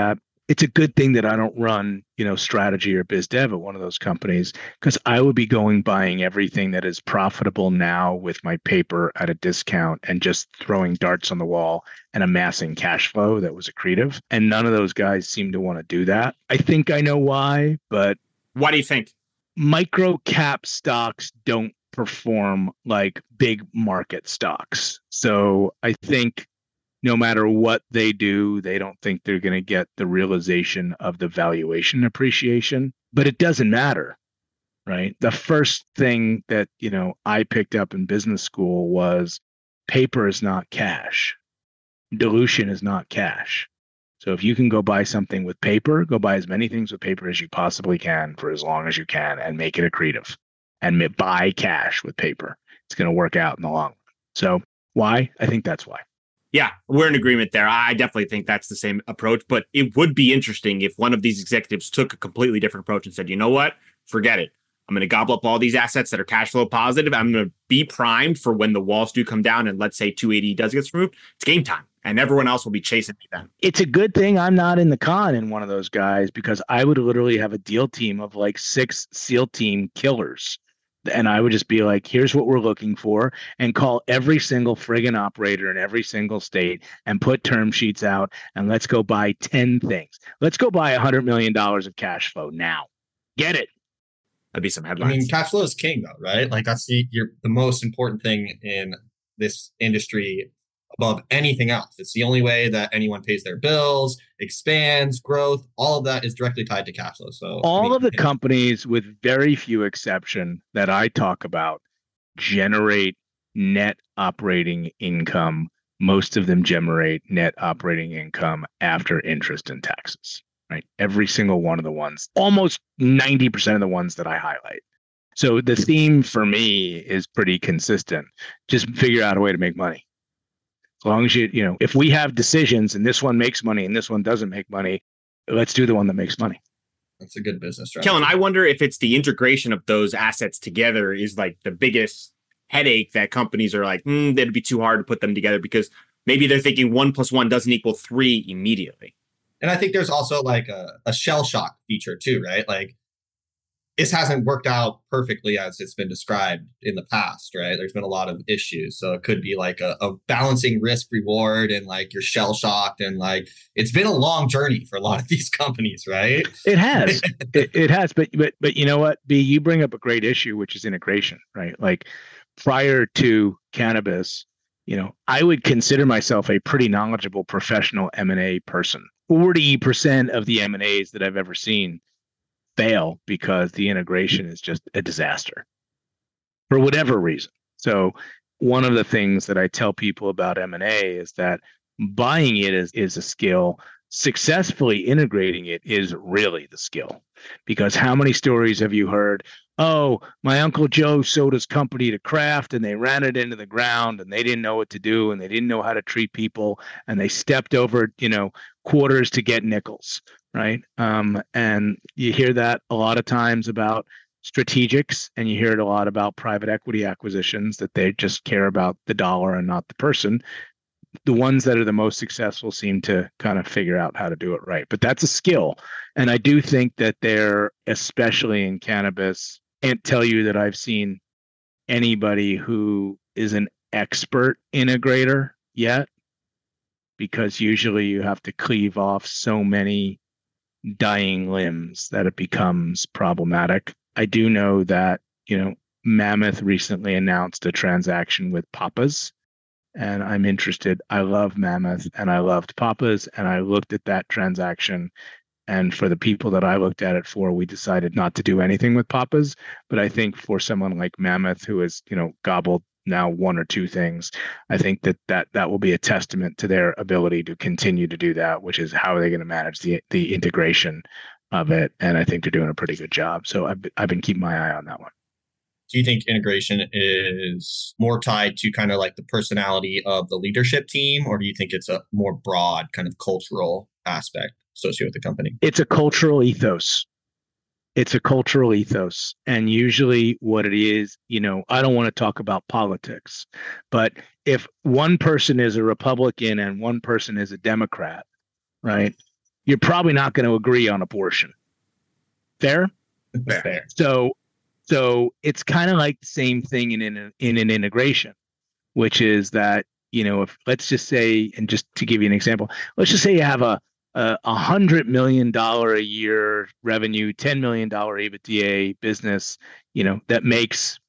Speaker 1: it's a good thing that I don't run, strategy or biz dev at one of those companies, because I would be buying everything that is profitable now with my paper at a discount and just throwing darts on the wall and amassing cash flow that was accretive. And none of those guys seem to want to do that. I think I know why, but
Speaker 3: Why do you think?
Speaker 1: Micro cap stocks don't perform like big market stocks. So I think no matter what they do, they don't think they're going to get the realization of the valuation appreciation. But it doesn't matter, right? The first thing that, I picked up in business school was paper is not cash. Dilution is not cash. So if you can go buy something with paper, go buy as many things with paper as you possibly can for as long as you can and make it accretive and buy cash with paper. It's going to work out in the long run. So why? I think that's why.
Speaker 3: Yeah, we're in agreement there. I definitely think that's the same approach, but it would be interesting if one of these executives took a completely different approach and said, you know what, forget it. I'm going to gobble up all these assets that are cash flow positive. I'm going to be primed for when the walls do come down and let's say 280 does get removed. It's game time and everyone else will be chasing me then.
Speaker 1: It's a good thing I'm not in the con in one of those guys, because I would literally have a deal team of like 6 SEAL team killers. And I would just be like, here's what we're looking for, and call every single friggin' operator in every single state and put term sheets out, and let's go buy 10 things. Let's go buy $100 million of cash flow now. Get it.
Speaker 3: That'd be some headlines.
Speaker 4: I mean, cash flow is king though, right? Like that's the most important thing in this industry above anything else. It's the only way that anyone pays their bills, expands, growth, all of that is directly tied to cash flow. So
Speaker 1: all of the companies, with very few exception that I talk about, generate net operating income. Most of them generate net operating income after interest and taxes, right? Every single one of the ones, almost 90% of the ones that I highlight. So the theme for me is pretty consistent. Just figure out a way to make money. As long as if we have decisions and this one makes money and this one doesn't make money, let's do the one that makes money.
Speaker 4: That's a good business strategy.
Speaker 3: Kellen, I wonder if it's the integration of those assets together is like the biggest headache that companies are like, it'd be too hard to put them together because maybe they're thinking 1 + 1 doesn't equal 3 immediately.
Speaker 4: And I think there's also like a shell shock feature too, right? Like this hasn't worked out perfectly as it's been described in the past, right? There's been a lot of issues. So it could be like a balancing risk reward and like you're shell shocked. And like, it's been a long journey for a lot of these companies, right?
Speaker 1: It has, it has, but you know what, B, you bring up a great issue, which is integration, right? Like prior to cannabis, I would consider myself a pretty knowledgeable professional M&A person. 40% of the M&As that I've ever seen fail because the integration is just a disaster for whatever reason. So one of the things that I tell people about M&A is that buying it is a skill. Successfully integrating it is really the skill. Because how many stories have you heard? Oh, my Uncle Joe sold his company to Kraft and they ran it into the ground and they didn't know what to do and they didn't know how to treat people and they stepped over, quarters to get nickels. Right. And you hear that a lot of times about strategics, and you hear it a lot about private equity acquisitions, that they just care about the dollar and not the person. The ones that are the most successful seem to kind of figure out how to do it right. But that's a skill. And I do think that they're, especially in cannabis, can't tell you that I've seen anybody who is an expert integrator yet, because usually you have to cleave off so many dying limbs that it becomes problematic. I do know that, Mammoth recently announced a transaction with Papa's, and I'm interested. I love Mammoth and I loved Papa's, and I looked at that transaction, and for the people that I looked at it for, we decided not to do anything with Papa's. But I think for someone like Mammoth, who has, gobbled now 1 or 2 things, I think that will be a testament to their ability to continue to do that, which is how are they going to manage the integration of it. And I think they're doing a pretty good job. So I've been keeping my eye on that one.
Speaker 4: Do you think integration is more tied to kind of like the personality of the leadership team, or do you think it's a more broad kind of cultural aspect associated with the company?
Speaker 1: It's a cultural ethos. And usually what it is, I don't want to talk about politics, but if one person is a Republican and one person is a Democrat, right? you're probably not going to agree on abortion. Fair?
Speaker 4: Fair.
Speaker 1: So it's kind of like the same thing in an integration, which is that, if let's just say, and just to give you an example, let's just say you have a $100 million a year revenue, $10 million EBITDA business, that makes,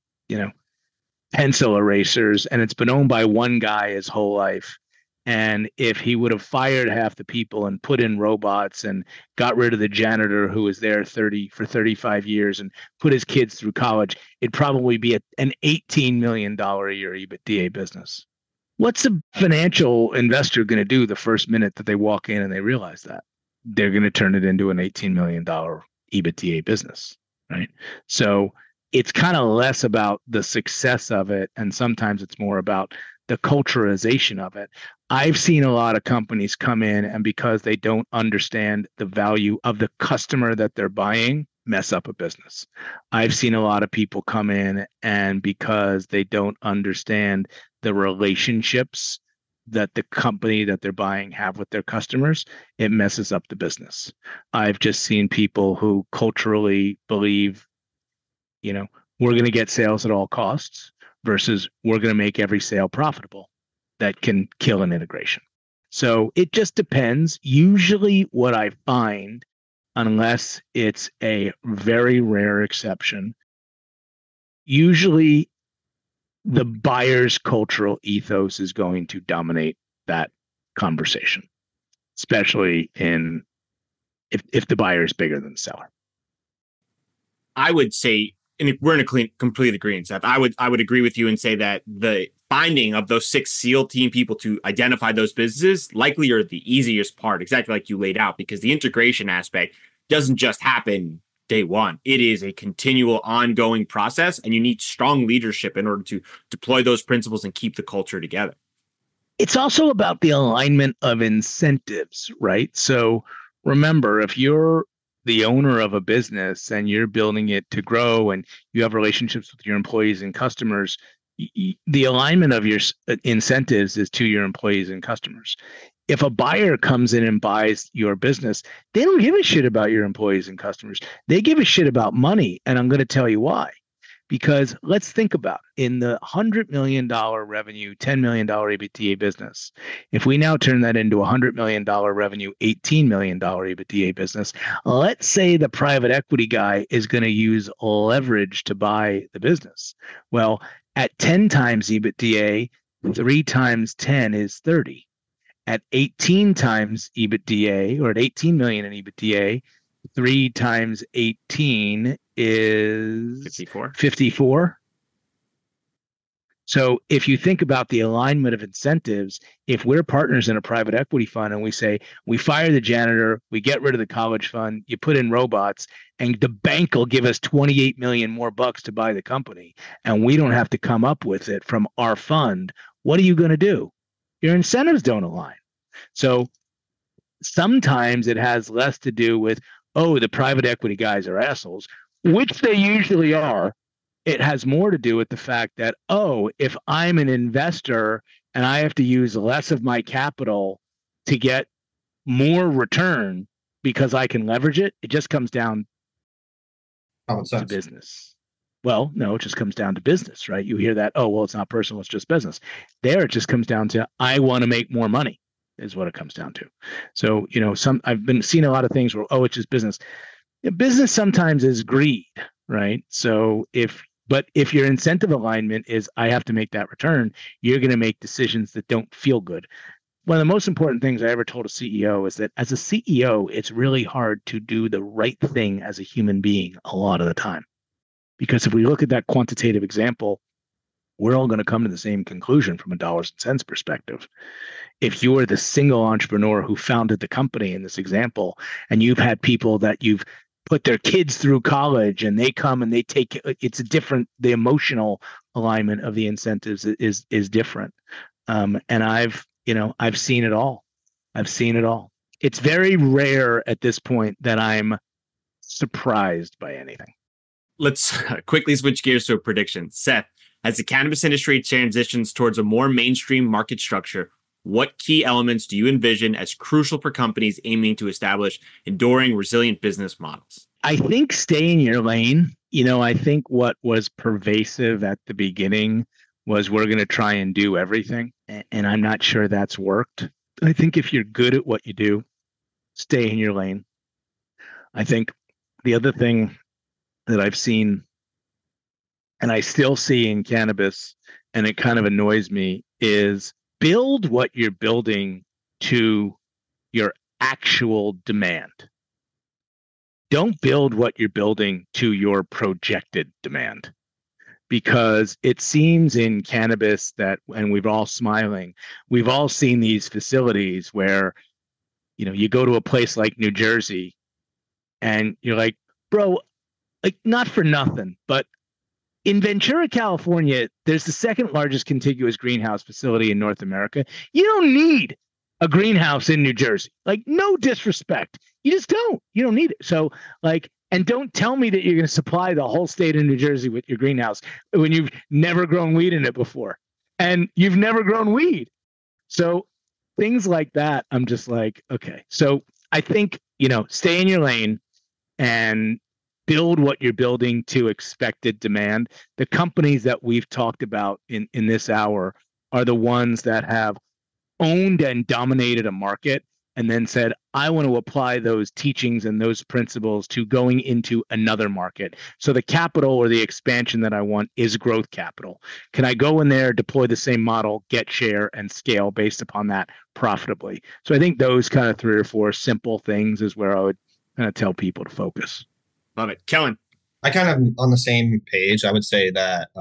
Speaker 1: pencil erasers, and it's been owned by one guy his whole life. And if he would have fired half the people and put in robots and got rid of the janitor who was there for 35 years and put his kids through college, it'd probably be an $18 million a year EBITDA business. What's a financial investor going to do the first minute that they walk in and they realize that? They're going to turn it into an $18 million EBITDA business, right? So it's kind of less about the success of it, and sometimes it's more about the culturalization of it. I've seen a lot of companies come in, and because they don't understand the value of the customer that they're buying, mess up a business. I've seen a lot of people come in, and because they don't understand the relationships that the company that they're buying have with their customers, it messes up the business. I've just seen people who culturally believe, we're going to get sales at all costs versus we're going to make every sale profitable. That can kill an integration. So it just depends. Usually what I find, unless it's a very rare exception, usually the buyer's cultural ethos is going to dominate that conversation, especially if the buyer is bigger than the seller.
Speaker 3: I would say, and we're in a complete agreement, Seth, I would agree with you and say that the finding of those 6 SEAL team people to identify those businesses likely are the easiest part, exactly like you laid out, because the integration aspect doesn't just happen day one. It is a continual ongoing process, and you need strong leadership in order to deploy those principles and keep the culture together.
Speaker 1: It's also about the alignment of incentives, right? So remember, if you're the owner of a business and you're building it to grow and you have relationships with your employees and customers, the alignment of your incentives is to your employees and customers. If a buyer comes in and buys your business, they don't give a shit about your employees and customers. They give a shit about money. And I'm going to tell you why. Because let's think about it. In the $100 million revenue, $10 million EBITDA business, if we now turn that into $100 million revenue, $18 million EBITDA business, let's say the private equity guy is going to use leverage to buy the business. Well, at 10 times EBITDA, 3 times 10 is 30. At 18 times EBITDA, or at 18 million in EBITDA, 3 times 18 is 54. So if you think about the alignment of incentives, if we're partners in a private equity fund and we say, we fire the janitor, we get rid of the college fund, you put in robots, and the bank will give us 28 million more bucks to buy the company, and we don't have to come up with it from our fund, what are you going to do? Your incentives don't align. So sometimes it has less to do with, the private equity guys are assholes, which they usually are. It has more to do with the fact that, if I'm an investor and I have to use less of my capital to get more return because I can leverage it, it just comes down to business. Well, no, it just comes down to business, right? You hear that, it's not personal, it's just business. There, it just comes down to, I want to make more money, is what it comes down to. So, I've been seeing a lot of things where, it's just business. Business sometimes is greed, right? So if your incentive alignment is, I have to make that return, you're going to make decisions that don't feel good. One of the most important things I ever told a CEO is that as a CEO, it's really hard to do the right thing as a human being a lot of the time. Because if we look at that quantitative example, we're all going to come to the same conclusion from a dollars and cents perspective. If you are the single entrepreneur who founded the company in this example, and you've had people that you've put their kids through college and they come and they take, it's a different, the emotional alignment of the incentives is different. And I've seen it all. It's very rare at this point that I'm surprised by anything.
Speaker 3: Let's quickly switch gears to a prediction. Seth, as the cannabis industry transitions towards a more mainstream market structure, What key elements do you envision as crucial for companies aiming to establish enduring, resilient business models?
Speaker 1: I think stay in your lane. I think what was pervasive at the beginning was we're going to try and do everything. And I'm not sure that's worked. I think if you're good at what you do, stay in your lane. I think the other thing that I've seen, and I still see in cannabis, and it kind of annoys me, is build what you're building to your actual demand. Don't build what you're building to your projected demand, because it seems in cannabis that, and we've all seen these facilities where, you go to a place like New Jersey and you're like, bro, like, not for nothing, but in Ventura, California, there's the second largest contiguous greenhouse facility in North America. You don't need a greenhouse in New Jersey. Like, no disrespect. You just don't. You don't need it. So, and don't tell me that you're going to supply the whole state of New Jersey with your greenhouse when you've never grown weed in it before. And you've never grown weed. So things like that, I'm just like, okay. So I think, stay in your lane and build what you're building to expected demand. The companies that we've talked about in this hour are the ones that have owned and dominated a market and then said, I want to apply those teachings and those principles to going into another market. So the capital or the expansion that I want is growth capital. Can I go in there, deploy the same model, get share, and scale based upon that profitably? So I think those kind of 3 or 4 simple things is where I would kind of tell people to focus.
Speaker 3: Love it. Kellen?
Speaker 4: I kind of on the same page. I would say that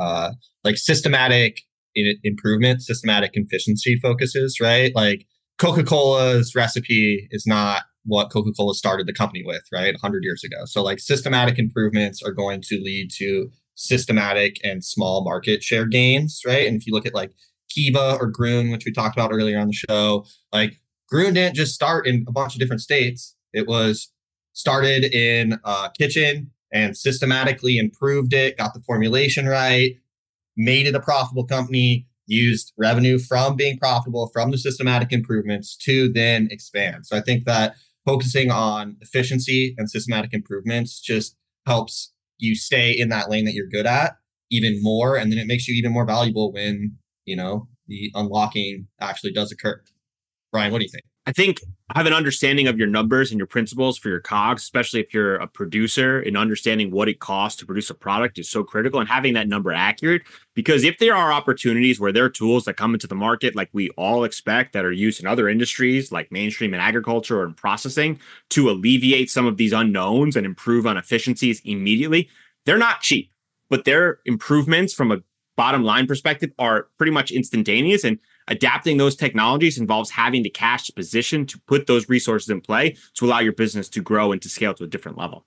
Speaker 4: systematic improvement, systematic efficiency focuses, right? Like Coca-Cola's recipe is not what Coca-Cola started the company with, right? 100 years ago. So like systematic improvements are going to lead to systematic and small market share gains, right? And if you look at like Kiva or Grön, which we talked about earlier on the show, like Grön didn't just start in a bunch of different states. It was started in a kitchen and systematically improved it, got the formulation right, made it a profitable company, used revenue from being profitable from the systematic improvements to then expand. So I think that focusing on efficiency and systematic improvements just helps you stay in that lane that you're good at even more. And then it makes you even more valuable when, the unlocking actually does occur. Brian, what do you think?
Speaker 3: I think having an understanding of your numbers and your principles for your COGS, especially if you're a producer, and understanding what it costs to produce a product is so critical, and having that number accurate. Because if there are opportunities where there are tools that come into the market, like we all expect, that are used in other industries, like mainstream in agriculture or in processing, to alleviate some of these unknowns and improve on efficiencies immediately, they're not cheap, but their improvements from a bottom line perspective are pretty much instantaneous. And adapting those technologies involves having the cash position to put those resources in play to allow your business to grow and to scale to a different level.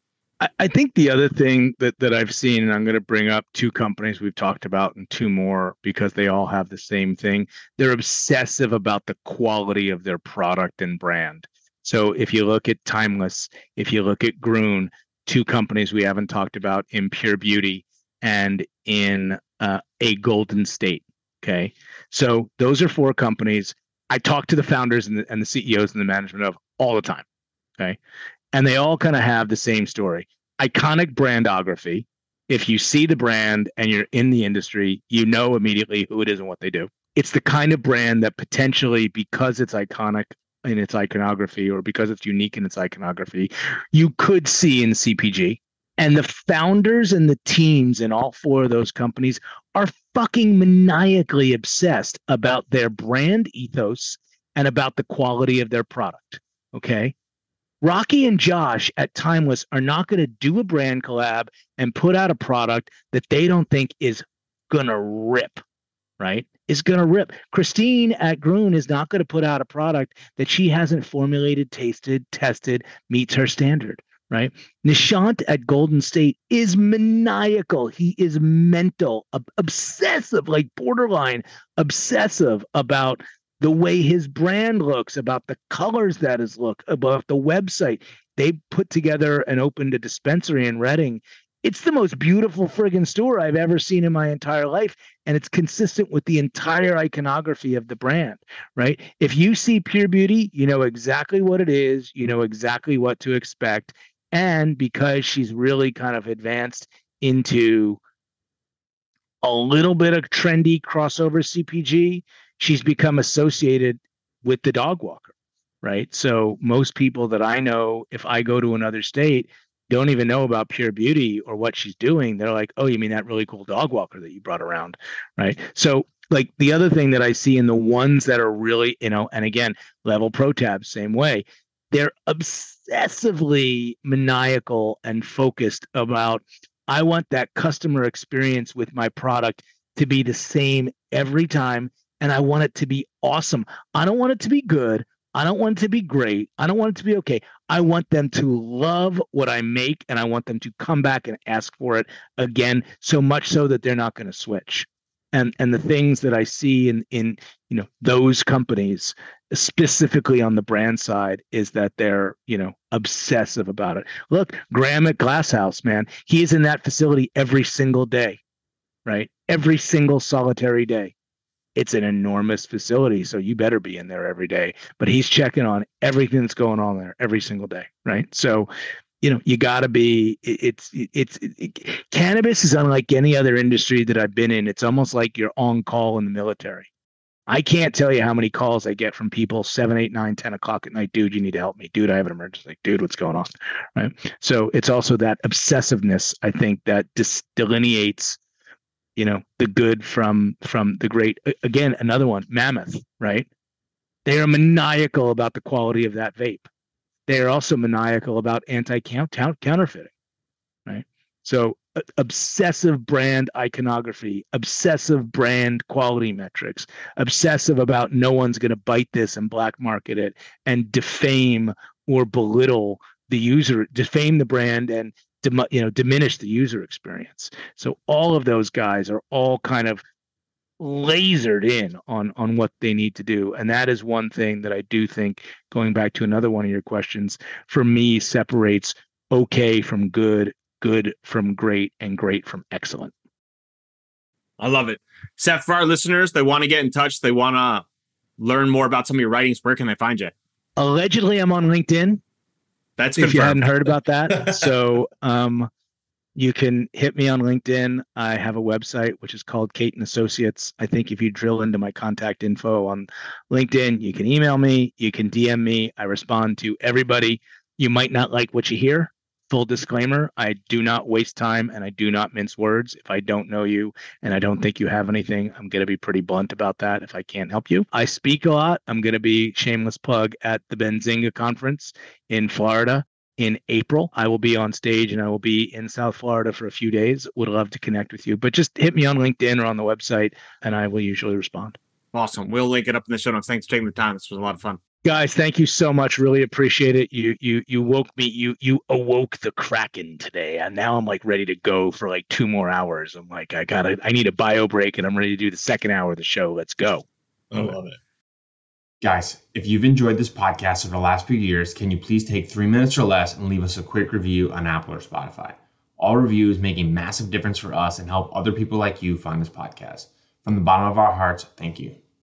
Speaker 1: I think the other thing that I've seen, and I'm going to bring up 2 companies we've talked about and 2 more because they all have the same thing. They're obsessive about the quality of their product and brand. So if you look at Timeless, if you look at Grön, 2 companies we haven't talked about in Pure Beauty and in a Golden State. Okay. So those are 4 companies I talk to the founders and the CEOs and the management of all the time. Okay. And they all kind of have the same story. Iconic brandography. If you see the brand and you're in the industry, you know immediately who it is and what they do. It's the kind of brand that potentially, because it's iconic in its iconography or because it's unique in its iconography, you could see in CPG. And the founders and the teams in all 4 of those companies are fucking maniacally obsessed about their brand ethos and about the quality of their product. Okay. Rocky and Josh at Timeless are not going to do a brand collab and put out a product that they don't think is going to rip, right? Is going to rip. Christine at Grön is not going to put out a product that she hasn't formulated, tasted, tested, meets her standard. Right. Nishant at Golden State is maniacal. He is mental, obsessive, like borderline obsessive about the way his brand looks, about the colors that his look, about the website. They put together and opened a dispensary in Reading It's the most beautiful friggin' store I've ever seen in my entire life. And it's consistent with the entire iconography of the brand, right? If you see Pure Beauty, you know exactly what it is. You know exactly what to expect. And because she's really kind of advanced into a little bit of trendy crossover CPG, she's become associated with the dog walker, right? So most people that I know, if I go to another state, don't even know about Pure Beauty or what she's doing. They're like, oh, you mean that really cool dog walker that you brought around, right? So like the other thing that I see in the ones that are really, you know, and again, Level Pro Tab, same way, they're obsessively maniacal and focused about, I want that customer experience with my product to be the same every time, and I want it to be awesome. I don't want it to be good. I don't want it to be great. I don't want it to be okay. I want them to love what I make, and I want them to come back and ask for it again, so much so that they're not going to switch. And the things that I see in you know those companies, specifically on the brand side, is that they're, you know, obsessive about it. Look, Graham at Glass House, man, he is in that facility every single day, right? Every single solitary day. It's an enormous facility, so you better be in there every day. But he's checking on everything that's going on there every single day, right? So, you know, you got to be. Cannabis is unlike any other industry that I've been in. It's almost like you're on call in the military. I can't tell you how many calls I get from people 7, 8, 9, 10 o'clock at night. Dude, you need to help me. Dude, I have an emergency. Dude, what's going on? Right. So it's also that obsessiveness, I think, that delineates, you know, the good from the great. Again, another one, Mammoth, right? They are maniacal about the quality of that vape. They are also maniacal about anti-counterfeiting, right? So obsessive brand iconography, obsessive brand quality metrics, obsessive about no one's going to bite this and black market it and defame or belittle the user, defame the brand and diminish the user experience. So all of those guys are all kind of lasered in on what they need to do. And that is one thing that I do think, going back to another one of your questions, for me separates okay from good, good from great, and great from excellent.
Speaker 3: I love it. Seth, for our listeners, they want to get in touch, they want to learn more about some of your writings, where can they find you?
Speaker 1: Allegedly, I'm on LinkedIn.
Speaker 3: That's
Speaker 1: if
Speaker 3: confirmed.
Speaker 1: You hadn't heard about that. So you can hit me on LinkedIn. I have a website, which is called Cate & Associates. I think if you drill into my contact info on LinkedIn, you can email me, you can DM me. I respond to everybody. You might not like what you hear. Full disclaimer, I do not waste time and I do not mince words. If I don't know you and I don't think you have anything, I'm going to be pretty blunt about that if I can't help you. I speak a lot. I'm going to be, shameless plug, at the Benzinga conference in Florida in April. I will be on stage and I will be in South Florida for a few days. Would love to connect with you, but just hit me on LinkedIn or on the website and I will usually respond.
Speaker 3: Awesome. We'll link it up in the show notes. Thanks for taking the time. This was a lot of fun.
Speaker 1: Guys, thank you so much. Really appreciate it. You woke me. You awoke the Kraken today, and now I'm like ready to go for like 2 more hours. I'm like, I need a bio break, and I'm ready to do the second hour of the show. Let's go.
Speaker 4: I love it.
Speaker 5: Guys, if you've enjoyed this podcast over the last few years, can you please take 3 minutes or less and leave us a quick review on Apple or Spotify? All reviews make a massive difference for us and help other people like you find this podcast. From the bottom of our hearts, thank you.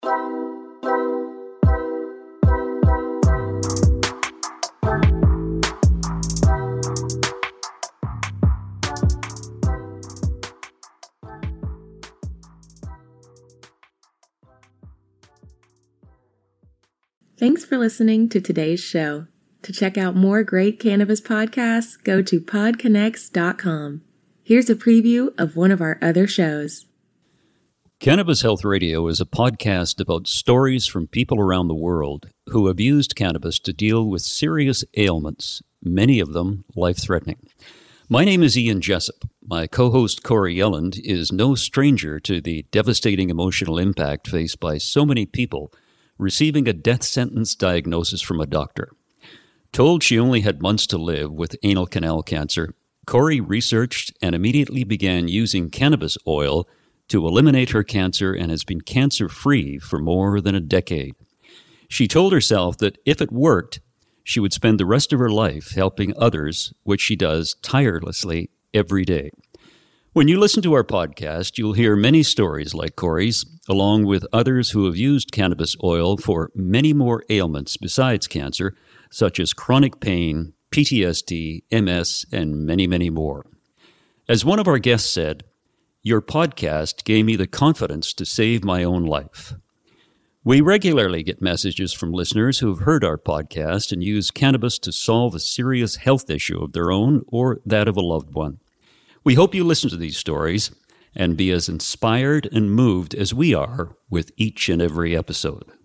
Speaker 6: Thanks for listening to today's show. To check out more great cannabis podcasts, go to podconnects.com. Here's a preview of one of our other shows.
Speaker 7: Cannabis Health Radio is a podcast about stories from people around the world who have used cannabis to deal with serious ailments, many of them life-threatening. My name is Ian Jessup. My co-host Corey Yelland is no stranger to the devastating emotional impact faced by so many people receiving a death sentence diagnosis from a doctor. Told she only had months to live with anal canal cancer, Corey researched and immediately began using cannabis oil to eliminate her cancer and has been cancer-free for more than a decade. She told herself that if it worked, she would spend the rest of her life helping others, which she does tirelessly every day. When you listen to our podcast, you'll hear many stories like Corey's, along with others who have used cannabis oil for many more ailments besides cancer, such as chronic pain, PTSD, MS, and many, many more. As one of our guests said, "Your podcast gave me the confidence to save my own life." We regularly get messages from listeners who have heard our podcast and use cannabis to solve a serious health issue of their own or that of a loved one. We hope you listen to these stories and be as inspired and moved as we are with each and every episode.